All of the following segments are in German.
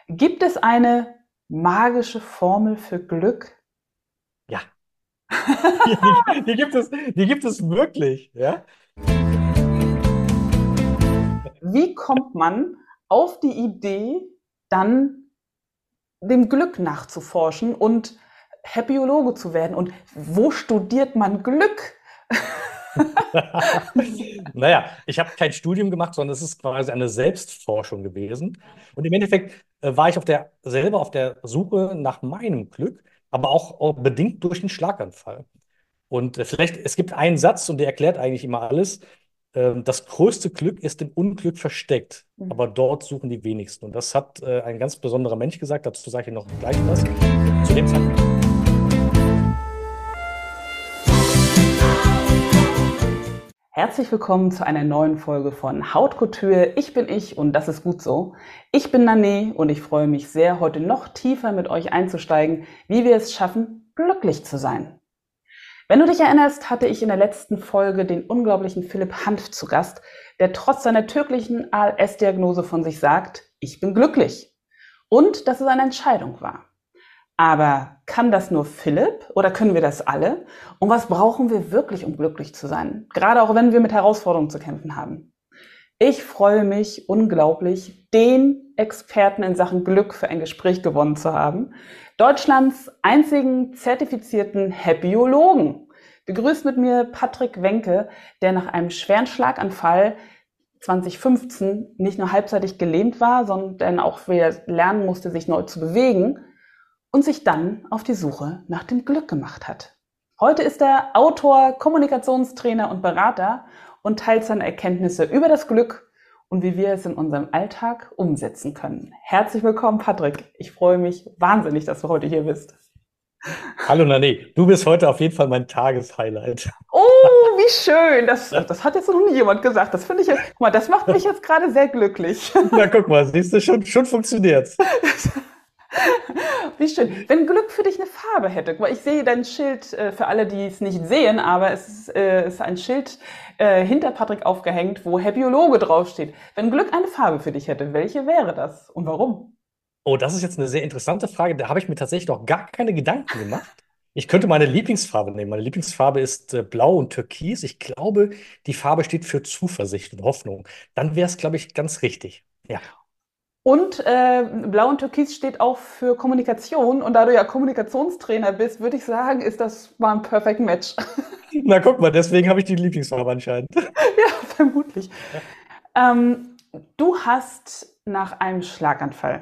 Gibt es eine magische Formel für Glück? Ja, die gibt es wirklich, ja. Wie kommt man auf die Idee, dann dem Glück nachzuforschen und Happyologe zu werden? Und wo studiert man Glück? Naja, ich habe kein Studium gemacht, sondern es ist quasi eine Selbstforschung gewesen. Und im Endeffekt war ich selber auf der Suche nach meinem Glück, aber auch bedingt durch den Schlaganfall. Und vielleicht, es gibt einen Satz und der erklärt eigentlich immer alles. Das größte Glück ist im Unglück versteckt, aber dort suchen die wenigsten. Und das hat ein ganz besonderer Mensch gesagt, dazu sage ich noch gleich was. Zu dem Zeitpunkt. Herzlich willkommen zu einer neuen Folge von Haute Couture. Ich bin ich und das ist gut so. Ich bin Nané und ich freue mich sehr, heute noch tiefer mit euch einzusteigen, wie wir es schaffen, glücklich zu sein. Wenn du dich erinnerst, hatte ich in der letzten Folge den unglaublichen Philipp Hanft zu Gast, der trotz seiner tödlichen ALS-Diagnose von sich sagt, ich bin glücklich. Und dass es eine Entscheidung war. Aber kann das nur Philipp oder können wir das alle? Und was brauchen wir wirklich, um glücklich zu sein? Gerade auch wenn wir mit Herausforderungen zu kämpfen haben. Ich freue mich unglaublich, den Experten in Sachen Glück für ein Gespräch gewonnen zu haben. Deutschlands einzigen zertifizierten Happyologen. Begrüßt mit mir Patrick Wenke, der nach einem schweren Schlaganfall 2015 nicht nur halbseitig gelähmt war, sondern auch wieder lernen musste, sich neu zu bewegen und sich dann auf die Suche nach dem Glück gemacht hat. Heute ist er Autor, Kommunikationstrainer und Berater und teilt seine Erkenntnisse über das Glück und wie wir es in unserem Alltag umsetzen können. Herzlich willkommen, Patrick. Ich freue mich wahnsinnig, dass du heute hier bist. Hallo Nane, du bist heute auf jeden Fall mein Tageshighlight. Oh, wie schön. Das hat jetzt noch nie jemand gesagt. Das finde ich, guck mal, das macht mich jetzt gerade sehr glücklich. Na, guck mal, siehst du, schon funktioniert's. Wie schön. Wenn Glück für dich eine Farbe hätte. Guck mal, ich sehe dein Schild für alle, die es nicht sehen, aber es ist ein Schild hinter Patrick aufgehängt, wo Happyologe draufsteht. Wenn Glück eine Farbe für dich hätte, welche wäre das und warum? Oh, das ist jetzt eine sehr interessante Frage. Da habe ich mir tatsächlich noch gar keine Gedanken gemacht. Ich könnte meine Lieblingsfarbe nehmen. Meine Lieblingsfarbe ist Blau und Türkis. Ich glaube, die Farbe steht für Zuversicht und Hoffnung. Dann wäre es, glaube ich, ganz richtig. Ja. Und Blau und Türkis steht auch für Kommunikation. Und da du ja Kommunikationstrainer bist, würde ich sagen, ist das mal ein Perfect Match. Na, guck mal, deswegen habe ich die Lieblingsfarbe anscheinend. Ja, vermutlich. Ja. Ähm, Du hast nach einem Schlaganfall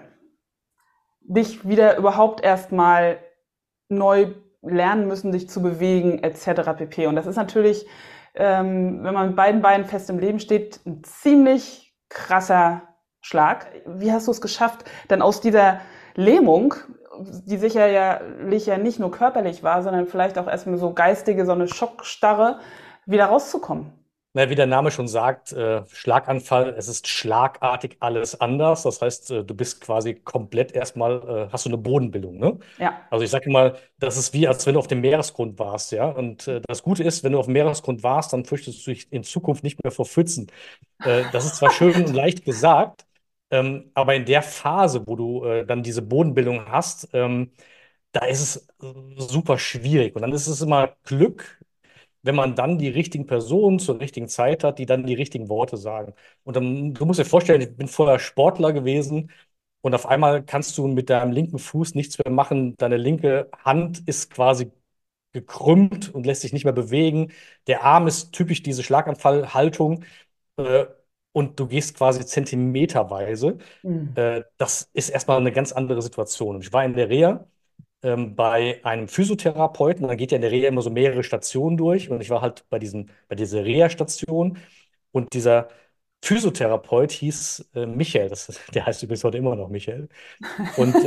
dich wieder überhaupt erstmal neu lernen müssen, dich zu bewegen, etc. pp. Und das ist natürlich, wenn man mit beiden Beinen fest im Leben steht, ein ziemlich krasser Schlag. Wie hast du es geschafft, dann aus dieser Lähmung, die sicherlich ja nicht nur körperlich war, sondern vielleicht auch erstmal so geistige, so eine Schockstarre, wieder rauszukommen? Na, wie der Name schon sagt, Schlaganfall, es ist schlagartig alles anders. Das heißt, du bist quasi komplett erstmal, hast du eine Bodenbildung, ne? Ja. Also ich sage mal, das ist wie, als wenn du auf dem Meeresgrund warst, ja. Und das Gute ist, wenn du auf dem Meeresgrund warst, dann fürchtest du dich in Zukunft nicht mehr vor Pfützen. Das ist zwar schön und leicht gesagt, aber in der Phase, wo du dann diese Bodenbildung hast, da ist es super schwierig. Und dann ist es immer Glück, wenn man dann die richtigen Personen zur richtigen Zeit hat, die dann die richtigen Worte sagen. Und dann, du musst dir vorstellen, ich bin vorher Sportler gewesen und auf einmal kannst du mit deinem linken Fuß nichts mehr machen. Deine linke Hand ist quasi gekrümmt und lässt sich nicht mehr bewegen. Der Arm ist typisch diese Schlaganfallhaltung äh, und du gehst quasi zentimeterweise. Mhm. Das ist erstmal eine ganz andere Situation. Und ich war in der Reha bei einem Physiotherapeuten. Dann geht ja in der Reha immer so mehrere Stationen durch. Und ich war halt bei dieser Reha-Station. Und dieser Physiotherapeut hieß Michael. Der heißt übrigens heute immer noch Michael. Und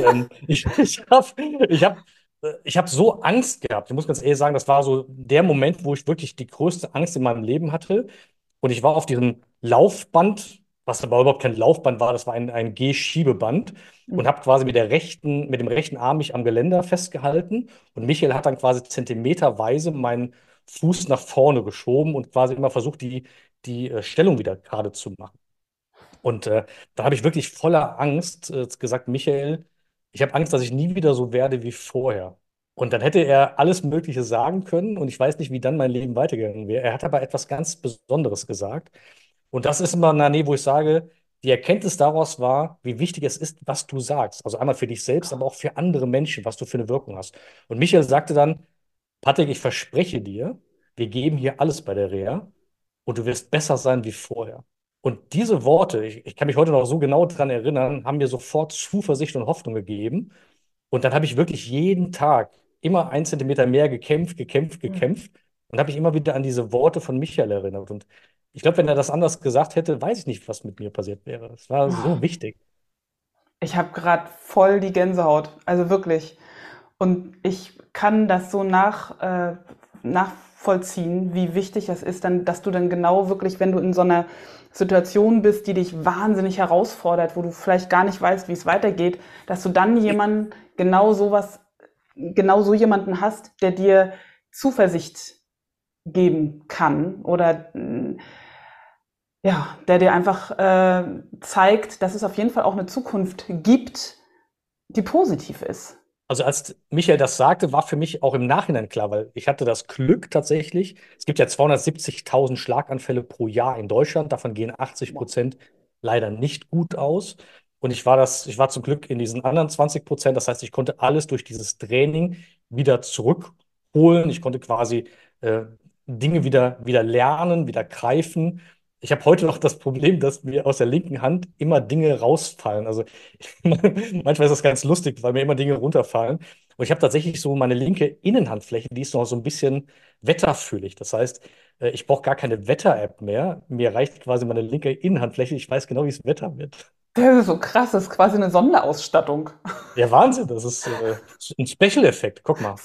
ich hab so Angst gehabt. Ich muss ganz ehrlich sagen, das war so der Moment, wo ich wirklich die größte Angst in meinem Leben hatte. Und ich war auf diesem Laufband, was aber überhaupt kein Laufband war, das war ein G-Schiebeband und Mhm. habe quasi mit dem rechten Arm mich am Geländer festgehalten. Und Michael hat dann quasi zentimeterweise meinen Fuß nach vorne geschoben und quasi immer versucht, die Stellung wieder gerade zu machen. Und da habe ich wirklich voller Angst gesagt, Michael, ich habe Angst, dass ich nie wieder so werde wie vorher. Und dann hätte er alles Mögliche sagen können und ich weiß nicht, wie dann mein Leben weitergegangen wäre. Er hat aber etwas ganz Besonderes gesagt. Und das ist immer eine Nähe, wo ich sage, die Erkenntnis daraus war, wie wichtig es ist, was du sagst. Also einmal für dich selbst, aber auch für andere Menschen, was du für eine Wirkung hast. Und Michael sagte dann, Patrick, ich verspreche dir, wir geben hier alles bei der Reha und du wirst besser sein wie vorher. Und diese Worte, ich kann mich heute noch so genau dran erinnern, haben mir sofort Zuversicht und Hoffnung gegeben. Und dann habe ich wirklich jeden Tag immer 1 Zentimeter mehr gekämpft, gekämpft, Mhm. gekämpft und habe mich immer wieder an diese Worte von Michael erinnert. Und ich glaube, wenn er das anders gesagt hätte, weiß ich nicht, was mit mir passiert wäre. Es war so wichtig. Ich habe gerade voll die Gänsehaut, also wirklich. Und ich kann das so nachvollziehen, wie wichtig es ist, dann, dass du dann genau wirklich, wenn du in so einer Situation bist, die dich wahnsinnig herausfordert, wo du vielleicht gar nicht weißt, wie es weitergeht, dass du dann jemanden genau so jemanden hast, der dir Zuversicht geben kann oder ja, der dir einfach zeigt, dass es auf jeden Fall auch eine Zukunft gibt, die positiv ist. Also als Michael das sagte, war für mich auch im Nachhinein klar, weil ich hatte das Glück tatsächlich. Es gibt ja 270.000 Schlaganfälle pro Jahr in Deutschland. Davon gehen 80% leider nicht gut aus. Und ich war zum Glück in diesen anderen 20%. Das heißt, ich konnte alles durch dieses Training wieder zurückholen. Ich konnte quasi äh, Dinge wieder lernen, wieder greifen. Ich habe heute noch das Problem, dass mir aus der linken Hand immer Dinge rausfallen. Also manchmal ist das ganz lustig, weil mir immer Dinge runterfallen. Und ich habe tatsächlich so meine linke Innenhandfläche, die ist noch so ein bisschen wetterfühlig. Das heißt, ich brauche gar keine Wetter-App mehr. Mir reicht quasi meine linke Innenhandfläche. Ich weiß genau, wie es Wetter wird. Das ist so krass, das ist quasi eine Sonderausstattung. Ja, Wahnsinn, das ist ein Special-Effekt. Guck mal.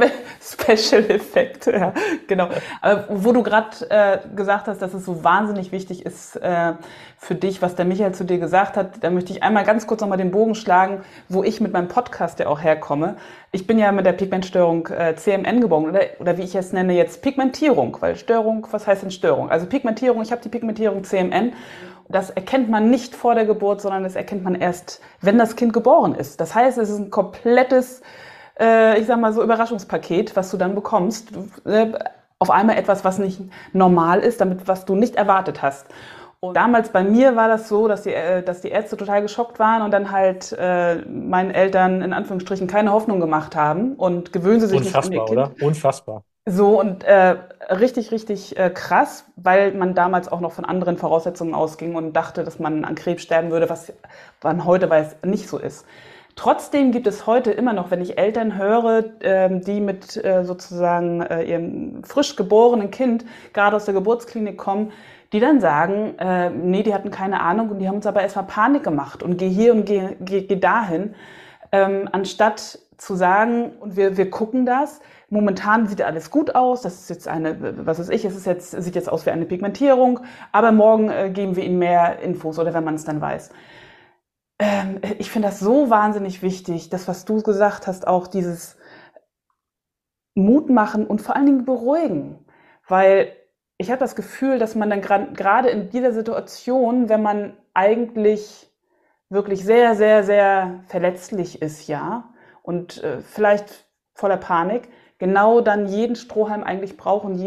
Special Effekte, ja, genau. Aber wo du gerade gesagt hast, dass es so wahnsinnig wichtig ist für dich, was der Michael zu dir gesagt hat, da möchte ich einmal ganz kurz nochmal den Bogen schlagen, wo ich mit meinem Podcast ja auch herkomme. Ich bin ja mit der Pigmentstörung CMN geboren oder wie ich es nenne jetzt Pigmentierung, weil Störung, was heißt denn Störung? Also Pigmentierung, ich habe die Pigmentierung CMN. Das erkennt man nicht vor der Geburt, sondern das erkennt man erst, wenn das Kind geboren ist. Das heißt, es ist ein komplettes, ich sag mal so, Überraschungspaket, was du dann bekommst. Auf einmal etwas, was nicht normal ist, damit was du nicht erwartet hast. Und damals bei mir war das so, dass die Ärzte total geschockt waren und dann halt meinen Eltern in Anführungsstrichen keine Hoffnung gemacht haben und gewöhnen sie sich nicht an ihr Unfassbar, Kind. oder? Unfassbar. So und richtig, richtig krass, weil man damals auch noch von anderen Voraussetzungen ausging und dachte, dass man an Krebs sterben würde, was man heute weiß nicht so ist. Trotzdem gibt es heute immer noch, wenn ich Eltern höre, die mit sozusagen ihrem frisch geborenen Kind gerade aus der Geburtsklinik kommen, die dann sagen, nee, die hatten keine Ahnung und die haben uns aber erstmal Panik gemacht und geh hier und geh dahin, anstatt zu sagen, und wir gucken das. Momentan sieht alles gut aus. Das ist jetzt eine, was weiß ich, sieht jetzt aus wie eine Pigmentierung, aber morgen geben wir Ihnen mehr Infos oder wenn man es dann weiß. Ich finde das so wahnsinnig wichtig, das, was du gesagt hast, auch dieses Mut machen und vor allen Dingen beruhigen. Weil ich habe das Gefühl, dass man dann gerade in dieser Situation, wenn man eigentlich wirklich sehr, sehr, sehr verletzlich ist, ja, und vielleicht voller Panik, genau dann jeden Strohhalm eigentlich braucht und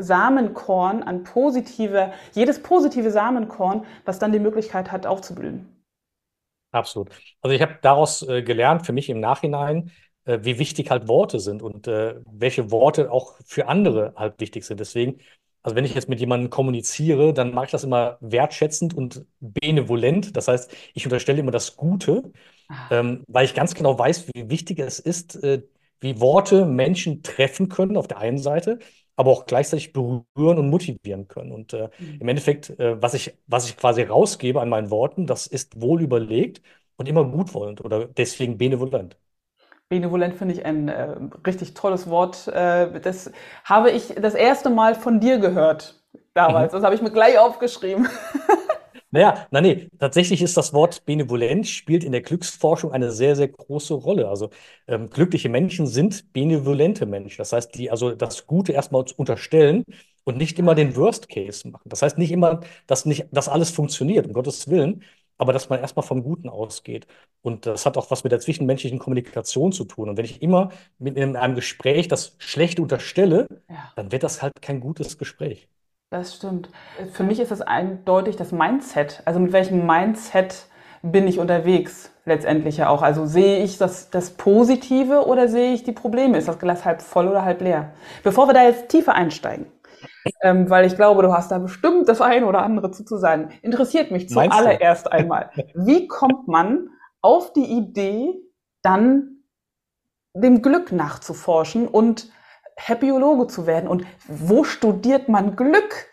jedes positive Samenkorn, was dann die Möglichkeit hat, aufzublühen. Absolut. Also ich habe daraus gelernt, für mich im Nachhinein, wie wichtig halt Worte sind und welche Worte auch für andere halt wichtig sind. Deswegen, also wenn ich jetzt mit jemandem kommuniziere, dann mache ich das immer wertschätzend und benevolent. Das heißt, ich unterstelle immer das Gute, weil ich ganz genau weiß, wie wichtig es ist, wie Worte Menschen treffen können auf der einen Seite, aber auch gleichzeitig berühren und motivieren können. Und im Endeffekt, was ich quasi rausgebe an meinen Worten, das ist wohl überlegt und immer gutwollend oder deswegen benevolent. Benevolent finde ich ein richtig tolles Wort. Das habe ich das erste Mal von dir gehört damals. Mhm. Das habe ich mir gleich aufgeschrieben. Naja, nee, tatsächlich ist das Wort benevolent, spielt in der Glücksforschung eine sehr, sehr große Rolle. Also glückliche Menschen sind benevolente Menschen. Das heißt, die also das Gute erstmal unterstellen und nicht immer den Worst Case machen. Das heißt nicht immer, dass alles funktioniert, um Gottes Willen, aber dass man erstmal vom Guten ausgeht. Und das hat auch was mit der zwischenmenschlichen Kommunikation zu tun. Und wenn ich immer in einem Gespräch das Schlechte unterstelle, Ja. dann wird das halt kein gutes Gespräch. Das stimmt. Für mich ist das eindeutig das Mindset. Also mit welchem Mindset bin ich unterwegs letztendlich ja auch. Also sehe ich das Positive oder sehe ich die Probleme? Ist das Glas halb voll oder halb leer? Bevor wir da jetzt tiefer einsteigen, weil ich glaube, du hast da bestimmt das eine oder andere zu sagen, interessiert mich Meinst du? zuallererst einmal, wie kommt man auf die Idee, dann dem Glück nachzuforschen und Happyologe zu werden? Und wo studiert man Glück?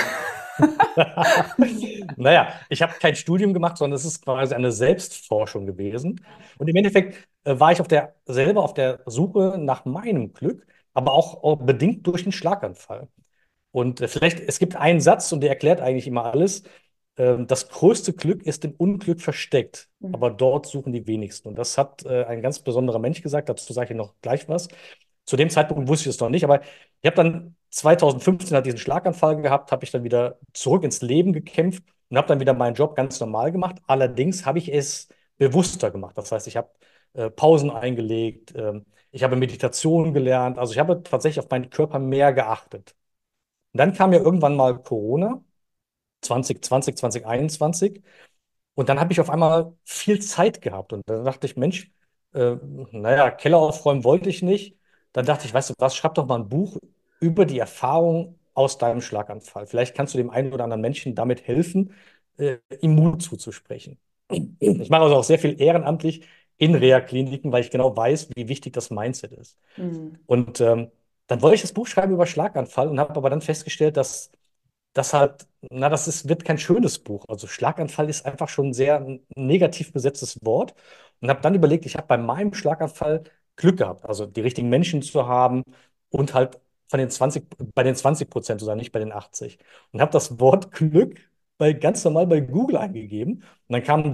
Naja, ich habe kein Studium gemacht, sondern es ist quasi eine Selbstforschung gewesen. Und im Endeffekt war ich selber auf der Suche nach meinem Glück, aber auch bedingt durch den Schlaganfall. Und vielleicht, es gibt einen Satz und der erklärt eigentlich immer alles. Das größte Glück ist im Unglück versteckt, aber dort suchen die wenigsten. Und das hat ein ganz besonderer Mensch gesagt, dazu sage ich noch gleich was. Zu dem Zeitpunkt wusste ich es noch nicht, aber ich habe dann 2015 diesen Schlaganfall gehabt, habe ich dann wieder zurück ins Leben gekämpft und habe dann wieder meinen Job ganz normal gemacht. Allerdings habe ich es bewusster gemacht. Das heißt, ich habe Pausen eingelegt, ich habe Meditation gelernt, also ich habe tatsächlich auf meinen Körper mehr geachtet. Und dann kam ja irgendwann mal Corona, 2020, 2021. Und dann habe ich auf einmal viel Zeit gehabt. Und dann dachte ich, Mensch, äh, naja, Keller aufräumen wollte ich nicht. Dann dachte ich, weißt du was, schreib doch mal ein Buch über die Erfahrung aus deinem Schlaganfall. Vielleicht kannst du dem einen oder anderen Menschen damit helfen, ihm Mut zuzusprechen. Ich mache also auch sehr viel ehrenamtlich in Reha-Kliniken, weil ich genau weiß, wie wichtig das Mindset ist. Mhm. Und dann wollte ich das Buch schreiben über Schlaganfall und habe aber dann festgestellt, dass das halt, na, wird kein schönes Buch. Also Schlaganfall ist einfach schon ein sehr negativ besetztes Wort. Und habe dann überlegt, ich habe bei meinem Schlaganfall Glück gehabt, also die richtigen Menschen zu haben und halt bei den 20% zu sein, nicht bei den 80. Und habe das Wort Glück ganz normal bei Google eingegeben. Und dann kamen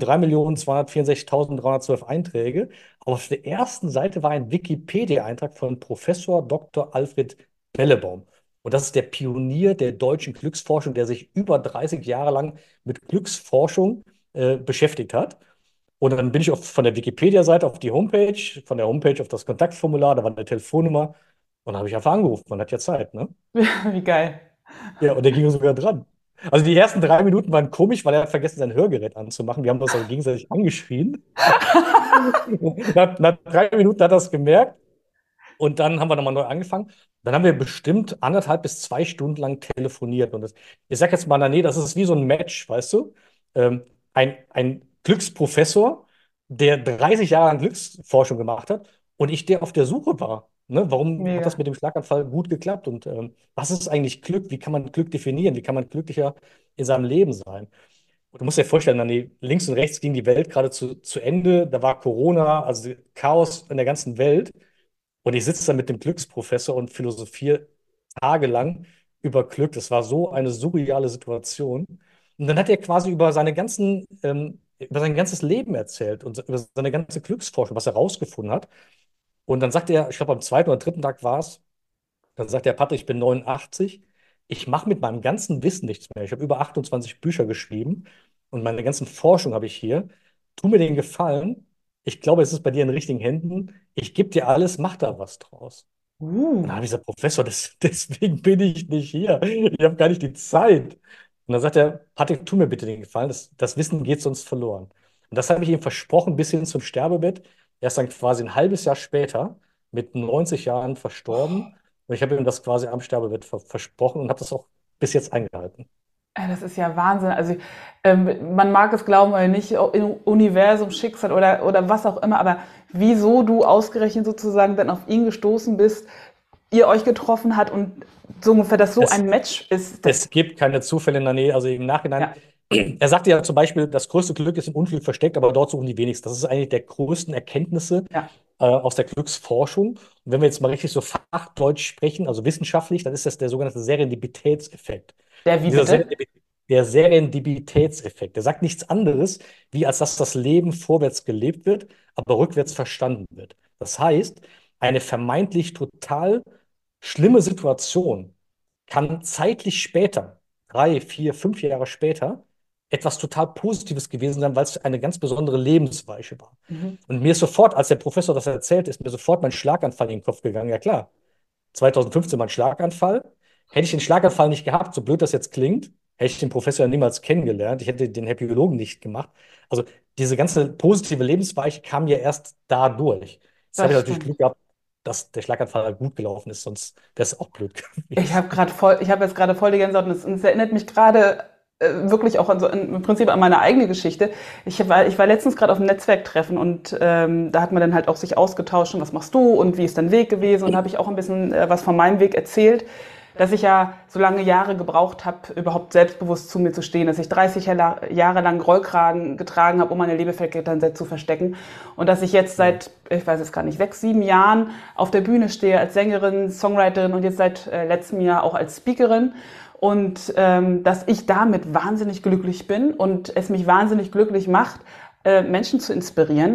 3.264.312 Einträge. Aber auf der ersten Seite war ein Wikipedia-Eintrag von Professor Dr. Alfred Bellebaum. Und das ist der Pionier der deutschen Glücksforschung, der sich über 30 Jahre lang mit Glücksforschung beschäftigt hat. Und dann bin ich von der Wikipedia-Seite auf die Homepage, von der Homepage auf das Kontaktformular, da war eine Telefonnummer. Und dann habe ich einfach angerufen, man hat ja Zeit, ne? Wie geil. Ja, und der ging sogar dran. Also die ersten 3 Minuten waren komisch, weil er hat vergessen, sein Hörgerät anzumachen. Wir haben uns also gegenseitig angeschrien. Nach 3 Minuten hat er es gemerkt. Und dann haben wir nochmal neu angefangen. Dann haben wir bestimmt 1,5 bis 2 Stunden lang telefoniert. Und ich sag jetzt mal, na, nee, das ist wie so ein Match, weißt du? Ein Glücksprofessor, der 30 Jahre lang Glücksforschung gemacht hat und ich, der auf der Suche war. Ne? Warum hat das Mega. mit dem Schlaganfall gut geklappt? Und was ist eigentlich Glück? Wie kann man Glück definieren? Wie kann man glücklicher in seinem Leben sein? Und du musst dir vorstellen, Dani, links und rechts ging die Welt gerade zu Ende. Da war Corona, also Chaos in der ganzen Welt. Und ich sitze da mit dem Glücksprofessor und philosophiere tagelang über Glück. Das war so eine surreale Situation. Und dann hat er quasi über sein ganzes Leben erzählt und über seine ganze Glücksforschung, was er rausgefunden hat. Und dann sagt er, ich glaube, am zweiten oder dritten Tag war es, dann sagt der Patrick, ich bin 89, ich mache mit meinem ganzen Wissen nichts mehr. Ich habe über 28 Bücher geschrieben und meine ganzen Forschung habe ich hier. Tu mir den Gefallen. Ich glaube, es ist bei dir in den richtigen Händen. Ich gebe dir alles, mach da was draus. Und dann habe ich gesagt, Professor, deswegen bin ich nicht hier. Ich habe gar nicht die Zeit. Und dann sagt er, Patrick, tu mir bitte den Gefallen, das Wissen geht sonst verloren. Und das habe ich ihm versprochen bis hin zum Sterbebett. Er ist dann quasi ein halbes Jahr später mit 90 Jahren verstorben. Und ich habe ihm das quasi am Sterbebett versprochen und habe das auch bis jetzt eingehalten. Das ist ja Wahnsinn. Also man mag es glauben oder nicht, im Universum, Schicksal oder was auch immer, aber wieso du ausgerechnet sozusagen dann auf ihn gestoßen bist, ihr euch getroffen hat und so ungefähr, dass so Es, ein Match ist, das, Es gibt keine Zufälle in der Nähe. Also im Nachhinein, ja, er sagte ja zum Beispiel, das größte Glück ist im Unglück versteckt, aber dort suchen die wenigsten. Das ist eigentlich der größten Erkenntnisse ja, aus der Glücksforschung. Und wenn wir jetzt mal richtig so Fachdeutsch sprechen, also wissenschaftlich, dann ist das der sogenannte Serendipitätseffekt. der wie Dieser bitte? Der Serendipitätseffekt, der sagt nichts anderes, wie als dass das Leben vorwärts gelebt wird, aber rückwärts verstanden wird. Das heißt, eine vermeintlich total schlimme Situation kann zeitlich später, 3, 4, 5 Jahre später, etwas total Positives gewesen sein, weil es eine ganz besondere Lebensweise war. Mhm. Und mir ist sofort, als der Professor das erzählt, ist mir sofort mein Schlaganfall in den Kopf gegangen. Ja klar, 2015 mein Schlaganfall. Hätte ich den Schlaganfall nicht gehabt, so blöd das jetzt klingt, hätte ich den Professor ja niemals kennengelernt. Ich hätte den Happyologen nicht gemacht. Also diese ganze positive Lebensweise kam ja erst dadurch. Jetzt habe ich Das natürlich stimmt. Glück gehabt, dass der Schlaganfall halt gut gelaufen ist, sonst wäre es auch blöd gewesen. Ich habe jetzt gerade voll die Gänsehaut und es erinnert mich gerade wirklich auch an im Prinzip an meine eigene Geschichte. Ich war letztens gerade auf einem Netzwerktreffen und da hat man dann halt auch sich ausgetauscht, und was machst du und wie ist dein Weg gewesen, und habe ich auch ein bisschen was von meinem Weg erzählt, dass ich ja so lange Jahre gebraucht habe, überhaupt selbstbewusst zu mir zu stehen, dass ich 30 Jahre lang Rollkragen getragen habe, um meine Leberfettgitter zu verstecken, und dass ich jetzt seit, ich weiß es gar nicht, 6, 7 Jahren auf der Bühne stehe als Sängerin, Songwriterin und jetzt seit letztem Jahr auch als Speakerin, und dass ich damit wahnsinnig glücklich bin und es mich wahnsinnig glücklich macht, Menschen zu inspirieren,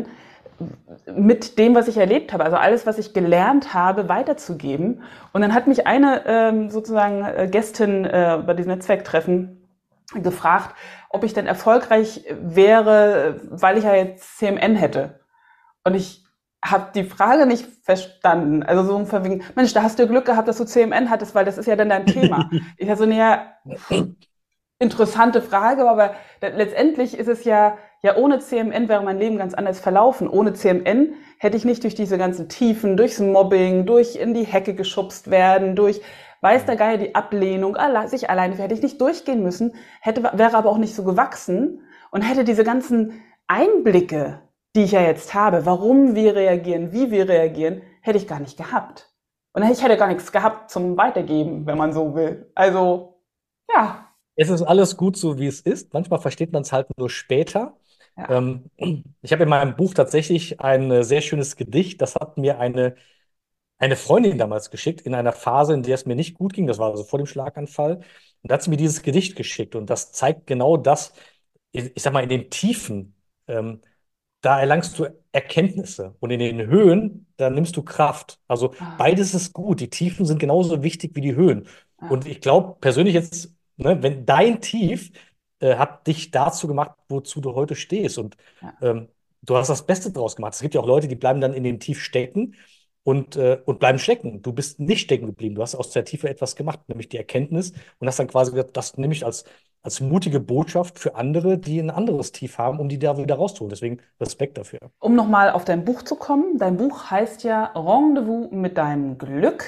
mit dem, was ich erlebt habe, also alles, was ich gelernt habe, weiterzugeben. Und dann hat mich eine sozusagen Gästin bei diesem Netzwerktreffen gefragt, ob ich denn erfolgreich wäre, weil ich ja jetzt CMN hätte. Und ich habe die Frage nicht verstanden. Also so von wegen, Mensch, da hast du Glück gehabt, dass du CMN hattest, weil das ist ja dann dein Thema. Ich so, naja, interessante Frage, aber letztendlich ist es ja, ohne CMN wäre mein Leben ganz anders verlaufen. Ohne CMN hätte ich nicht durch diese ganzen Tiefen, durchs Mobbing, durch in die Hecke geschubst werden, durch weiß der Geier die Ablehnung, sich alleine, hätte ich nicht durchgehen müssen, wäre aber auch nicht so gewachsen und hätte diese ganzen Einblicke, die ich ja jetzt habe, warum wir reagieren, wie wir reagieren, hätte ich gar nicht gehabt. Und ich hätte gar nichts gehabt zum Weitergeben, wenn man so will. Also, ja, Es ist alles gut so, wie es ist. Manchmal versteht man es halt nur später. ja. Ähm, Ich habe in meinem Buch tatsächlich ein sehr schönes Gedicht. Das hat mir eine Freundin damals geschickt, in einer Phase, in der es mir nicht gut ging. Das war also vor dem Schlaganfall. Und da hat sie mir dieses Gedicht geschickt. Und das zeigt genau das, ich sag mal, in den Tiefen. Ähm, Da erlangst du Erkenntnisse. Und in den Höhen, da nimmst du Kraft. Also Ah, beides ist gut. Die Tiefen sind genauso wichtig wie die Höhen. ja, Und ich glaube persönlich jetzt, ne, wenn dein Tief hat dich dazu gemacht, wozu du heute stehst. Und ja. du hast das Beste draus gemacht. Es gibt ja auch Leute, die bleiben dann in dem Tief stecken und bleiben stecken. Du bist nicht stecken geblieben. Du hast aus der Tiefe etwas gemacht, nämlich die Erkenntnis, und hast dann quasi gesagt, das nehme ich als mutige Botschaft für andere, die ein anderes Tief haben, um die da wieder rauszuholen. Deswegen Respekt dafür. Um nochmal auf dein Buch zu kommen. Dein Buch heißt ja Rendezvous mit deinem Glück.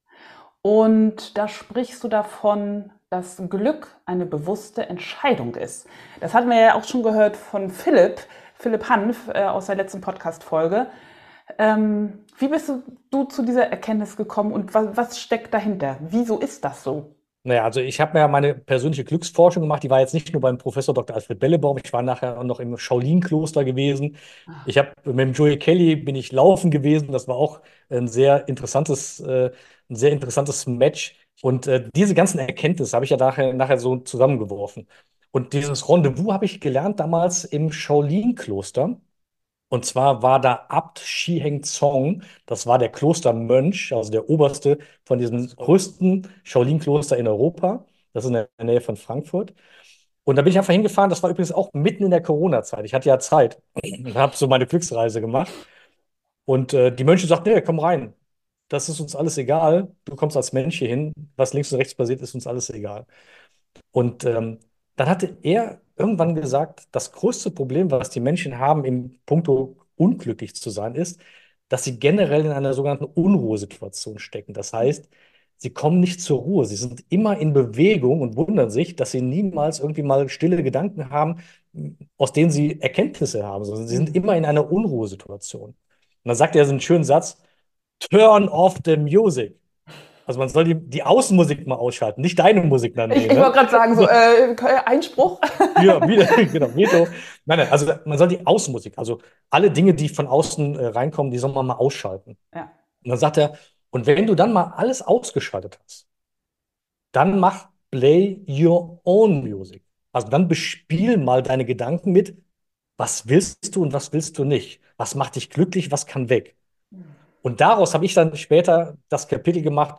Und da sprichst du davon, dass Glück eine bewusste Entscheidung ist. Das hatten wir ja auch schon gehört von Philipp Hanf aus der letzten Podcast-Folge. Wie bist du zu dieser Erkenntnis gekommen und was steckt dahinter? Wieso ist das so? Naja, also ich habe mir ja meine persönliche Glücksforschung gemacht. Die war jetzt nicht nur beim Professor Dr. Alfred Bellebaum. Ich war nachher auch noch im Shaolin-Kloster gewesen. Ich habe mit dem Joey Kelly bin ich laufen gewesen. Das war auch ein sehr interessantes Match. Und diese ganzen Erkenntnisse habe ich ja nachher so zusammengeworfen. Und dieses Rendezvous habe ich gelernt damals im Shaolin-Kloster. Und zwar war da Abt Shiheng Zong, das war der Klostermönch, also der oberste von diesem größten Shaolin-Kloster in Europa. Das ist in der Nähe von Frankfurt. Und da bin ich einfach hingefahren. Das war übrigens auch mitten in der Corona-Zeit. Ich hatte ja Zeit und habe so meine Glücksreise gemacht. Und die Mönche sagten, nee, komm rein. Das ist uns alles egal. Du kommst als Mensch hier hin. Was links und rechts passiert, ist uns alles egal. Und dann hatte er irgendwann gesagt, das größte Problem, was die Menschen haben im Punkto unglücklich zu sein, ist, dass sie generell in einer sogenannten Unruhesituation stecken. Das heißt, sie kommen nicht zur Ruhe. Sie sind immer in Bewegung und wundern sich, dass sie niemals irgendwie mal stille Gedanken haben, aus denen sie Erkenntnisse haben, sondern sie sind Mhm. immer in einer Unruhesituation. Und dann sagt er so einen schönen Satz: Turn off the music. Also man soll die Außenmusik mal ausschalten, nicht deine Musik dann Ich, nehmen, ich wollte ne? gerade sagen, so So, Einspruch. ja, wieder, genau, Veto. Nein, also man soll die Außenmusik, also alle Dinge, die von außen reinkommen, die soll man mal ausschalten. Ja. Und dann sagt er, und wenn du dann mal alles ausgeschaltet hast, dann mach play your own music. Also dann bespiel mal deine Gedanken mit, was willst du und was willst du nicht? Was macht dich glücklich, was kann weg? Und daraus habe ich dann später das Kapitel gemacht,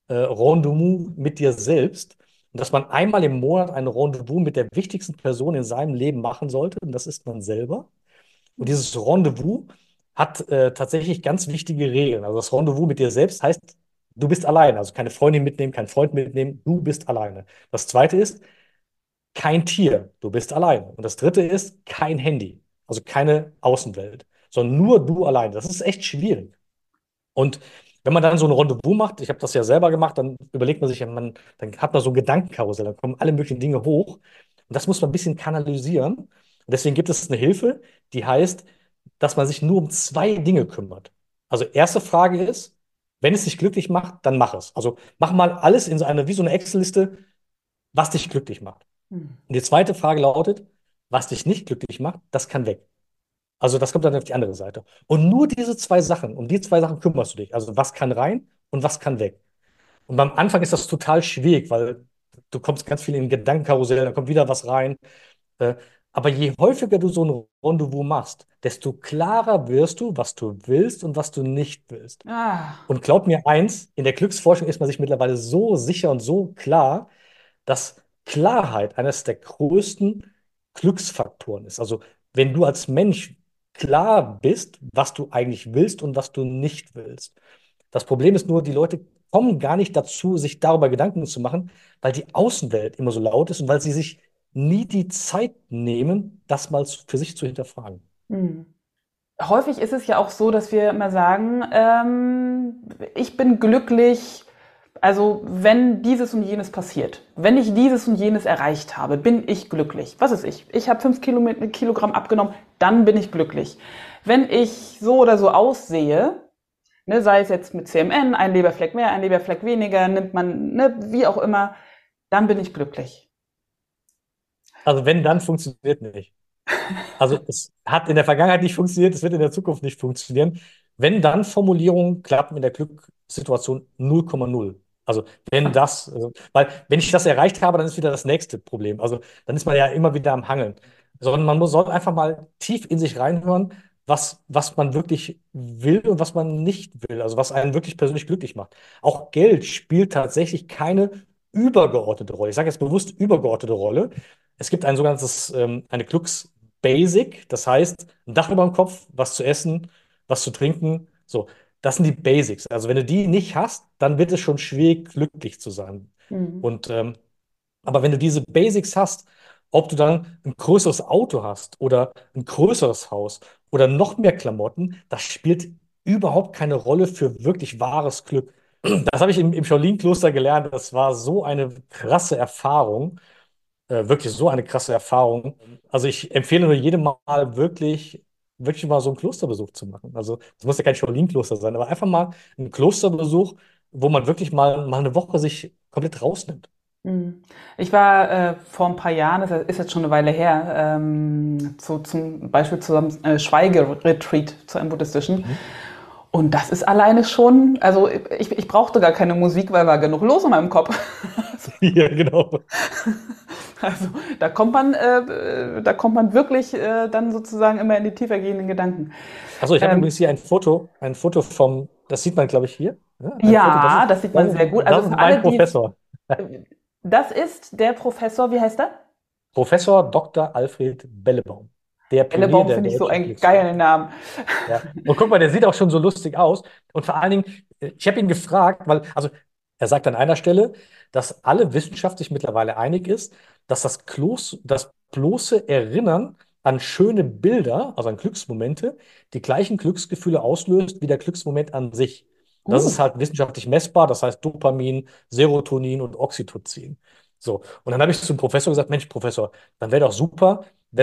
Rendezvous mit dir selbst. Und dass man einmal im Monat ein Rendezvous mit der wichtigsten Person in seinem Leben machen sollte, und das ist man selber. Und dieses Rendezvous hat tatsächlich ganz wichtige Regeln. Also das Rendezvous mit dir selbst heißt, du bist alleine. Also keine Freundin mitnehmen, kein Freund mitnehmen, du bist alleine. Das zweite ist, kein Tier, du bist alleine. Und das dritte ist, kein Handy, also keine Außenwelt, sondern nur du alleine. Das ist echt schwierig. Und wenn man dann so ein Rendezvous macht, ich habe das ja selber gemacht, dann überlegt man sich, ja, dann hat man so ein Gedankenkarussell, dann kommen alle möglichen Dinge hoch. Und das muss man ein bisschen kanalisieren. Und deswegen gibt es eine Hilfe, die heißt, dass man sich nur um zwei Dinge kümmert. Also erste Frage ist, wenn es dich glücklich macht, dann mach es. Also mach mal alles in so eine, wie so eine Excel-Liste, was dich glücklich macht. Hm. Und die zweite Frage lautet, was dich nicht glücklich macht, das kann weg. Also das kommt dann auf die andere Seite. Und nur diese zwei Sachen, um die zwei Sachen kümmerst du dich. Also was kann rein und was kann weg. Und beim Anfang ist das total schwierig, weil du kommst ganz viel in ein Gedankenkarussell, dann kommt wieder was rein. Äh, Aber je häufiger du so ein Rendezvous machst, desto klarer wirst du, was du willst und was du nicht willst. Ah. Und glaub mir eins, in der Glücksforschung ist man sich mittlerweile so sicher und so klar, dass Klarheit eines der größten Glücksfaktoren ist. Also wenn du als Mensch klar bist, was du eigentlich willst und was du nicht willst. Das Problem ist nur, die Leute kommen gar nicht dazu, sich darüber Gedanken zu machen, weil die Außenwelt immer so laut ist und weil sie sich nie die Zeit nehmen, das mal für sich zu hinterfragen. Hm. Häufig ist es ja auch so, dass wir immer sagen, ich bin glücklich, also wenn dieses und jenes passiert, wenn ich dieses und jenes erreicht habe, bin ich glücklich. Was ist ich? Ich habe 5 Kilogramm abgenommen, dann bin ich glücklich. Wenn ich so oder so aussehe, ne, sei es jetzt mit CMN, ein Leberfleck mehr, ein Leberfleck weniger, nimmt man, ne, wie auch immer, dann bin ich glücklich. Also wenn, dann funktioniert nicht. Also es hat in der Vergangenheit nicht funktioniert, es wird in der Zukunft nicht funktionieren. Wenn dann Formulierungen klappen in der Glückssituation 0,0. Also wenn das, weil wenn ich das erreicht habe, dann ist wieder das nächste Problem. Also dann ist man ja immer wieder am Hangeln. Sondern soll einfach mal tief in sich reinhören, was man wirklich will und was man nicht will. Also was einen wirklich persönlich glücklich macht. Auch Geld spielt tatsächlich keine übergeordnete Rolle. Ich sage jetzt bewusst übergeordnete Rolle. Es gibt eine Glücks-Basic, das heißt, ein Dach über dem Kopf, was zu essen, was zu trinken. So, das sind die Basics. Also wenn du die nicht hast, dann wird es schon schwierig, glücklich zu sein. Mhm. Und aber wenn du diese Basics hast, ob du dann ein größeres Auto hast oder ein größeres Haus oder noch mehr Klamotten, das spielt überhaupt keine Rolle für wirklich wahres Glück. Das habe ich im Shaolin-Kloster gelernt. Das war so eine krasse Erfahrung, wirklich so eine krasse Erfahrung. Also ich empfehle nur jedem mal wirklich mal so einen Klosterbesuch zu machen. Also es muss ja kein Shaolin-Kloster sein, aber einfach mal einen Klosterbesuch, wo man wirklich mal eine Woche sich komplett rausnimmt. Mhm. Ich war vor ein paar Jahren, das ist jetzt schon eine Weile her, zum Beispiel zu einem Schweigeretreat, zu einem buddhistischen. Mhm. Und das ist alleine schon, also ich brauchte gar keine Musik, weil war genug los in meinem Kopf. Ja, genau. Also da kommt man wirklich dann sozusagen immer in die tiefer gehenden Gedanken. Also ich habe Ähm, übrigens hier ein Foto vom, das sieht man, glaube ich, hier. Ja, ein Foto, ja, das sieht man sehr gut. Also das für ist mein alle, die, Professor. das ist der Professor, wie heißt er? Professor Dr. Alfred Bellebaum, der Pionier Bellebaum der finde ich so deutschen einen Glücksforschung. geilen Namen. Ja. Und guck mal, der sieht auch schon so lustig aus. Und vor allen Dingen, ich habe ihn gefragt, weil, also er sagt an einer Stelle, dass alle Wissenschaft sich mittlerweile einig ist, dass das bloße Erinnern an schöne Bilder, also an Glücksmomente, die gleichen Glücksgefühle auslöst wie der Glücksmoment an sich. Das ist halt wissenschaftlich messbar, das heißt Dopamin, Serotonin und Oxytocin. So, und dann habe ich zum Professor gesagt, Mensch, Professor, dann wäre doch super,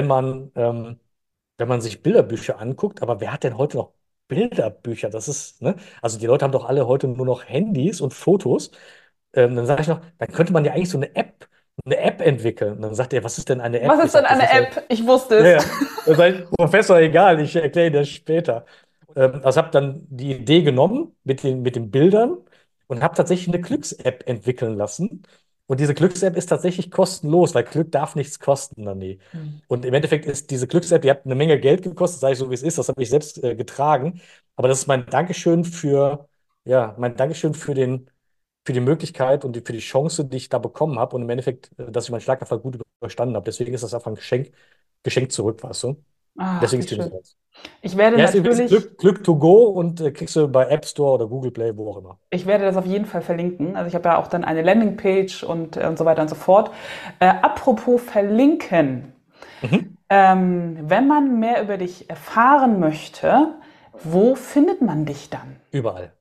wenn man sich Bilderbücher anguckt, aber wer hat denn heute noch Bilderbücher? Das ist, ne? Also die Leute haben doch alle heute nur noch Handys und Fotos. Dann sage ich noch, dann könnte man ja eigentlich so eine App entwickeln. Und dann sagt er, was ist denn eine Was App? Ich ist denn sage, eine Professor, App? Ich wusste ja, es. ja. Dann sag ich, Professor, egal, ich erkläre Ihnen das später. Also habe dann die Idee genommen mit den Bildern und habe tatsächlich eine Glücks-App entwickeln lassen. Und diese Glücks-App ist tatsächlich kostenlos, weil Glück darf nichts kosten, Dani. Und im Endeffekt ist diese Glücks-App, die hat eine Menge Geld gekostet, sage ich so, wie es ist, das habe ich selbst getragen. Aber das ist mein Dankeschön für den für die Möglichkeit und für die Chance, die ich da bekommen habe und im Endeffekt, dass ich meinen Schlaganfall gut überstanden habe. Deswegen ist das einfach ein Geschenk zurück, weißt du? Ach, Deswegen wie ist die Nummer schön. eins. Ich werde Die heißt übrigens natürlich, Glück to go und kriegst du bei App Store oder Google Play, wo auch immer. ich werde das auf jeden Fall verlinken. Also ich habe ja auch dann eine Landingpage und so weiter und so fort. Apropos verlinken. Mhm. Wenn man mehr über dich erfahren möchte, wo findet man dich dann? Überall.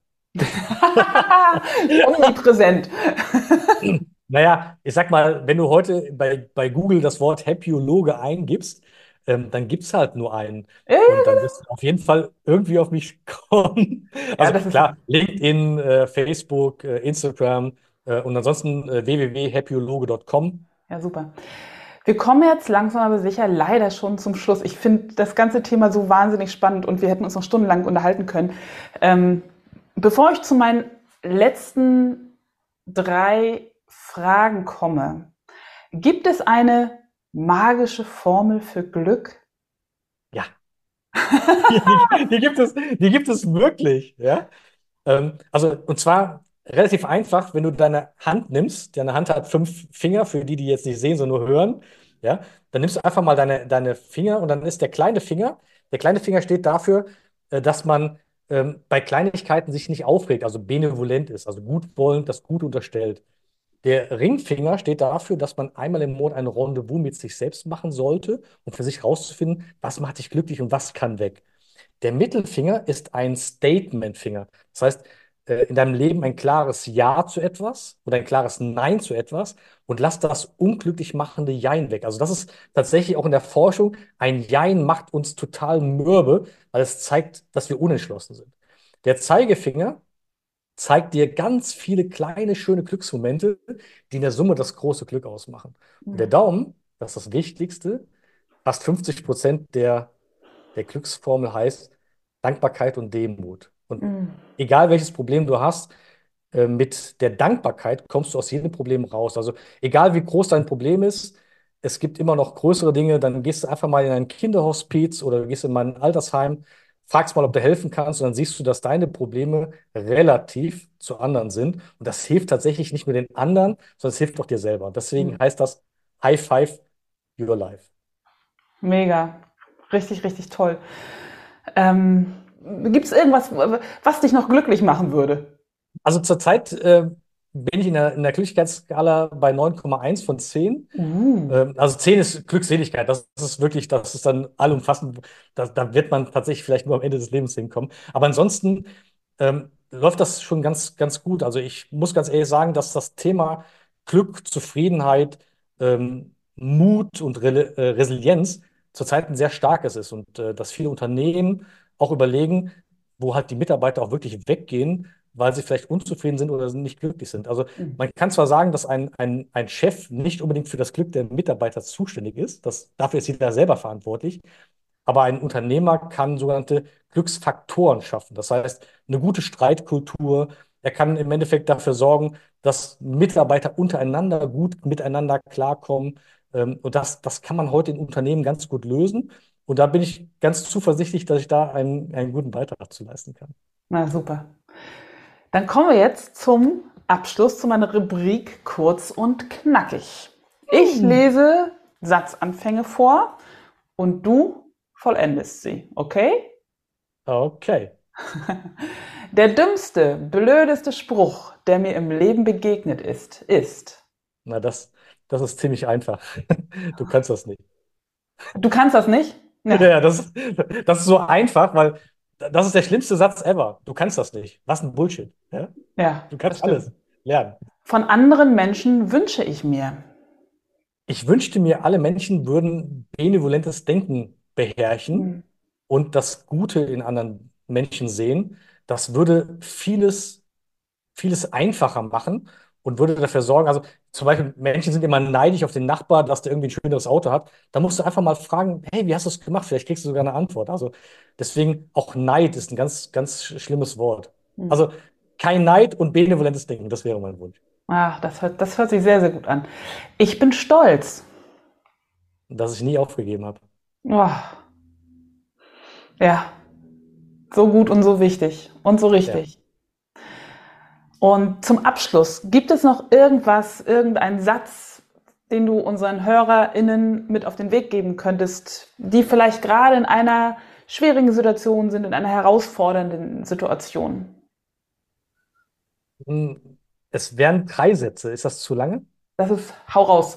Omnipräsent. Naja, ich sag mal, wenn du heute bei Google das Wort Happyologe eingibst, dann gibt es halt nur einen. Und dann wirst du auf jeden Fall irgendwie auf mich kommen. Ja, Also das ist klar, LinkedIn, Facebook, Instagram und ansonsten www.happyologe.com. ja super. Wir kommen jetzt langsam aber sicher leider schon zum Schluss. Ich finde das ganze Thema so wahnsinnig spannend und wir hätten uns noch stundenlang unterhalten können. Ähm, Bevor ich zu meinen letzten drei Fragen komme, gibt es eine magische Formel für Glück? Ja, die gibt es wirklich. Ja? Also, und zwar relativ einfach, wenn du deine Hand nimmst, deine Hand hat 5 Finger, für die jetzt nicht sehen, sondern nur hören, ja, dann nimmst du einfach mal deine Finger und dann ist der kleine Finger steht dafür, dass man bei Kleinigkeiten sich nicht aufregt, also benevolent ist, also gutwollend, das Gute unterstellt. Der Ringfinger steht dafür, dass man einmal im Monat ein Rendezvous mit sich selbst machen sollte, um für sich herauszufinden, was macht dich glücklich und was kann weg. Der Mittelfinger ist ein Statement-Finger. Das heißt, in deinem Leben ein klares Ja zu etwas oder ein klares Nein zu etwas und lass das unglücklich machende Jein weg. Also das ist tatsächlich auch in der Forschung, ein Jein macht uns total mürbe, weil es zeigt, dass wir unentschlossen sind. Der Zeigefinger zeigt dir ganz viele kleine, schöne Glücksmomente, die in der Summe das große Glück ausmachen. Und der Daumen, das ist das Wichtigste, fast 50% der Glücksformel heißt Dankbarkeit und Demut. Und egal welches Problem du hast, mit der Dankbarkeit kommst du aus jedem Problem raus. Also egal wie groß dein Problem ist, es gibt immer noch größere Dinge. Dann gehst du einfach mal in ein Kinderhospiz oder gehst in ein Altersheim, fragst mal, ob du helfen kannst und dann siehst du, dass deine Probleme relativ zu anderen sind. Und das hilft tatsächlich nicht nur den anderen, sondern es hilft auch dir selber. Deswegen heißt das High Five Your Life. Mega. Richtig, richtig toll. Gibt es irgendwas, was dich noch glücklich machen würde? Also zurzeit bin ich in der Glücklichkeitsskala bei 9,1 von 10. Uh. Also 10 ist Glückseligkeit. Das ist wirklich, das ist dann allumfassend. Da wird man tatsächlich vielleicht nur am Ende des Lebens hinkommen. Aber ansonsten läuft das schon ganz, ganz gut. Also ich muss ganz ehrlich sagen, dass das Thema Glück, Zufriedenheit, Mut und Resilienz zurzeit ein sehr starkes ist und dass viele Unternehmen auch überlegen, wo halt die Mitarbeiter auch wirklich weggehen, weil sie vielleicht unzufrieden sind oder nicht glücklich sind. Also man kann zwar sagen, dass ein Chef nicht unbedingt für das Glück der Mitarbeiter zuständig ist, dafür ist jeder selber verantwortlich, aber ein Unternehmer kann sogenannte Glücksfaktoren schaffen. Das heißt, eine gute Streitkultur. Er kann im Endeffekt dafür sorgen, dass Mitarbeiter untereinander gut miteinander klarkommen. Und das kann man heute in Unternehmen ganz gut lösen. Und da bin ich ganz zuversichtlich, dass ich da einen guten Beitrag zu leisten kann. Na super. Dann kommen wir jetzt zum Abschluss zu meiner Rubrik kurz und knackig. Ich lese Satzanfänge vor und du vollendest sie, okay? Okay. Der dümmste, blödeste Spruch, der mir im Leben begegnet ist. Na, das ist ziemlich einfach. Du kannst das nicht. Du kannst das nicht? Ja, Ja, das ist so einfach, weil das ist der schlimmste Satz ever. Du kannst das nicht. Was ein Bullshit. Ja? ja, Du das kannst stimmt. alles lernen. Von anderen Menschen wünsche ich mir. Ich wünschte mir, alle Menschen würden benevolentes Denken beherrschen und das Gute in anderen Menschen sehen. Das würde vieles einfacher machen und würde dafür sorgen, also zum Beispiel Menschen sind immer neidisch auf den Nachbar, dass der irgendwie ein schöneres Auto hat. Da musst du einfach mal fragen, hey, wie hast du es gemacht? Vielleicht kriegst du sogar eine Antwort. Also deswegen auch Neid ist ein ganz, ganz schlimmes Wort. Also kein Neid und benevolentes Denken, das wäre mein Wunsch. Ach, das hört sich sehr, sehr gut an. Ich bin stolz. Dass ich nie aufgegeben habe. Oh, ja, so gut und so wichtig und so Ja. richtig. Und zum Abschluss, gibt es noch irgendeinen Satz, den du unseren HörerInnen mit auf den Weg geben könntest, die vielleicht gerade in einer schwierigen Situation sind, in einer herausfordernden Situation? Es wären 3 Sätze. Ist das zu lange? Das ist, hau raus.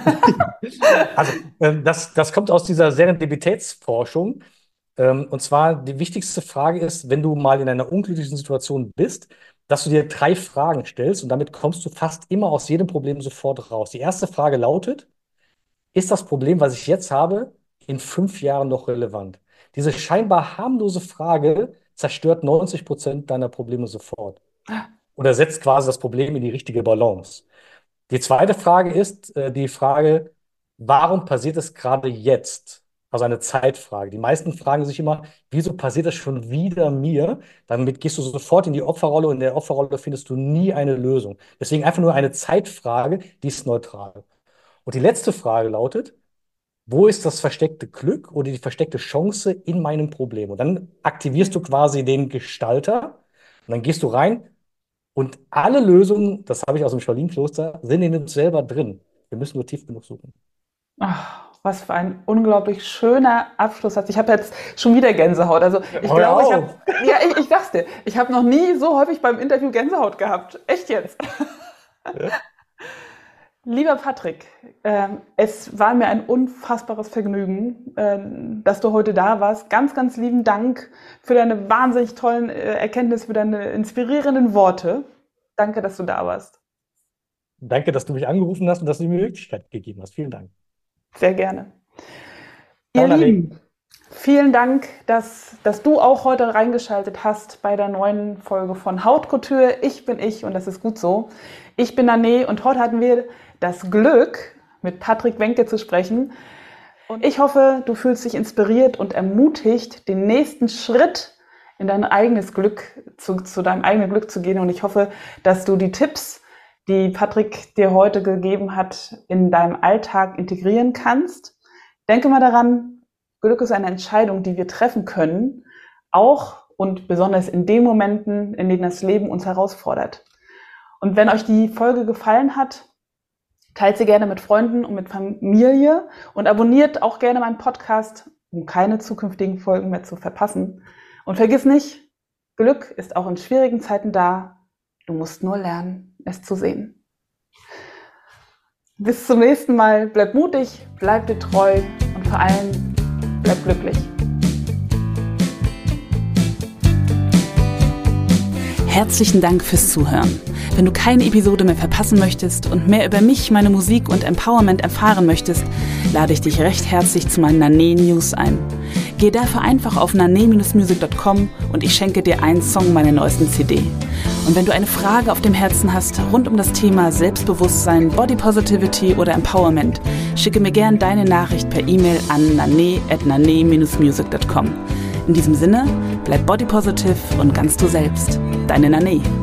Also, das kommt aus dieser Serendipitätsforschung. Und zwar die wichtigste Frage ist, wenn du mal in einer unglücklichen Situation bist, dass du dir 3 Fragen stellst und damit kommst du fast immer aus jedem Problem sofort raus. Die erste Frage lautet: Ist das Problem, was ich jetzt habe, in 5 Jahren noch relevant? Diese scheinbar harmlose Frage zerstört 90% deiner Probleme sofort oder setzt quasi das Problem in die richtige Balance. Die zweite Frage ist die Frage, warum passiert es gerade jetzt? Also eine Zeitfrage. Die meisten fragen sich immer, wieso passiert das schon wieder mir? Damit gehst du sofort in die Opferrolle und in der Opferrolle findest du nie eine Lösung. Deswegen einfach nur eine Zeitfrage, die ist neutral. Und die letzte Frage lautet: Wo ist das versteckte Glück oder die versteckte Chance in meinem Problem? Und dann aktivierst du quasi den Gestalter und dann gehst du rein und alle Lösungen, das habe ich aus dem Shaolin-Kloster, sind in uns selber drin. Wir müssen nur tief genug suchen. Ach, was für ein unglaublich schöner Abschlusssatz. Ich habe jetzt schon wieder Gänsehaut. Also ich glaube, ich sag's dir, ich habe noch nie so häufig beim Interview Gänsehaut gehabt. Echt jetzt. Ja. Lieber Patrick, es war mir ein unfassbares Vergnügen, dass du heute da warst. Ganz, ganz lieben Dank für deine wahnsinnig tollen Erkenntnisse, für deine inspirierenden Worte. Danke, dass du da warst. Danke, dass du mich angerufen hast und dass du mir die Möglichkeit gegeben hast. Vielen Dank. Sehr gerne. Ihr Lieben, vielen Dank, dass du auch heute reingeschaltet hast bei der neuen Folge von Haute Ich bin ich und das ist gut so. Ich bin Nané und heute hatten wir das Glück, mit Patrick Wenke zu sprechen. Und ich hoffe, du fühlst dich inspiriert und ermutigt, den nächsten Schritt in dein eigenes Glück, zu deinem eigenen Glück zu gehen. Und ich hoffe, dass du die Tipps, die Patrick dir heute gegeben hat, in deinem Alltag integrieren kannst. Denke mal daran, Glück ist eine Entscheidung, die wir treffen können, auch und besonders in den Momenten, in denen das Leben uns herausfordert. Und wenn euch die Folge gefallen hat, teilt sie gerne mit Freunden und mit Familie und abonniert auch gerne meinen Podcast, um keine zukünftigen Folgen mehr zu verpassen. Und vergiss nicht, Glück ist auch in schwierigen Zeiten da. Du musst nur lernen, es zu sehen. Bis zum nächsten Mal. Bleib mutig, bleib dir treu und vor allem bleib glücklich. Herzlichen Dank fürs Zuhören. Wenn du keine Episode mehr verpassen möchtest und mehr über mich, meine Musik und Empowerment erfahren möchtest, lade ich dich recht herzlich zu meinen Nané News ein. Geh dafür einfach auf nané-music.com und ich schenke dir einen Song meiner neuesten CD. Und wenn du eine Frage auf dem Herzen hast rund um das Thema Selbstbewusstsein, Body Positivity oder Empowerment, schicke mir gern deine Nachricht per E-Mail an nané@nané-music.com. In diesem Sinne, bleib body positive und ganz du selbst. Deine Nané.